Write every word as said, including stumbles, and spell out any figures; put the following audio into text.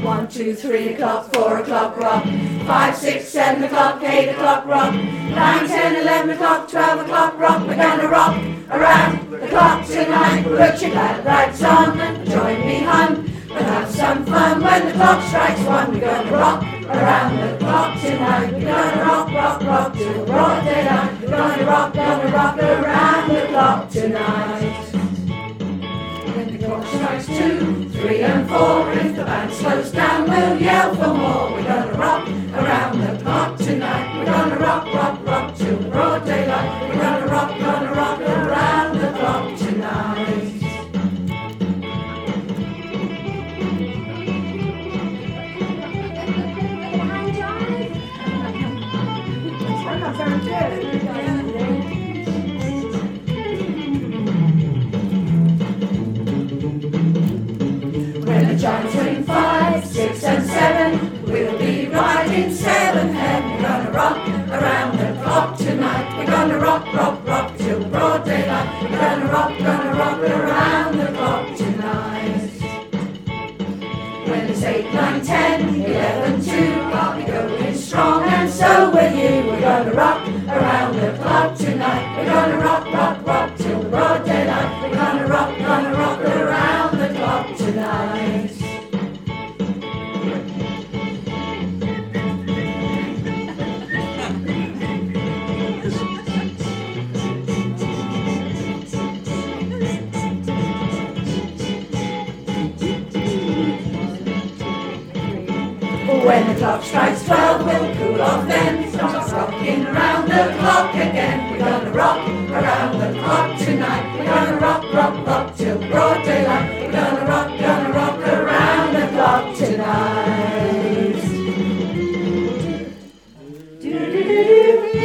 One, two, three o'clock, four o'clock, rock. Five, six, seven o'clock, eight o'clock, rock. Nine, ten, eleven o'clock, twelve o'clock, rock. We're gonna rock around the clock tonight. Put your glad rags on and join me, hun. We'll have some fun when the clock strikes one. We're gonna rock around the clock tonight. We're gonna rock, rock, rock till broad daylight. We're gonna rock, gonna rock around the clock tonight. When the clock strikes two, three and four, if the band slows down, we'll yell for more. We're gonna rock around the clock tonight. We're gonna rock, rock, rock till broad daylight. We're gonna rock, gonna rock around the clock tonight. When the chimes ring five, six and seven, we'll be right in seven heaven. We're gonna rock around the clock tonight. We're gonna rock, rock, rock till broad daylight. We're gonna rock, gonna rock around the clock tonight. When it's eight, nine, ten, eleven, two, I'll be going strong and so will you. We're gonna rock around the clock tonight. We're gonna rock, rock, rock till broad daylight. We're gonna rock, gonna rock around the clock tonight. When the clock strikes twelve, we'll cool off then. Start rocking around the clock again. We're gonna rock around the clock tonight. We're gonna rock, rock, rock till broad daylight. We're gonna rock, gonna rock around the clock tonight. Do do do do.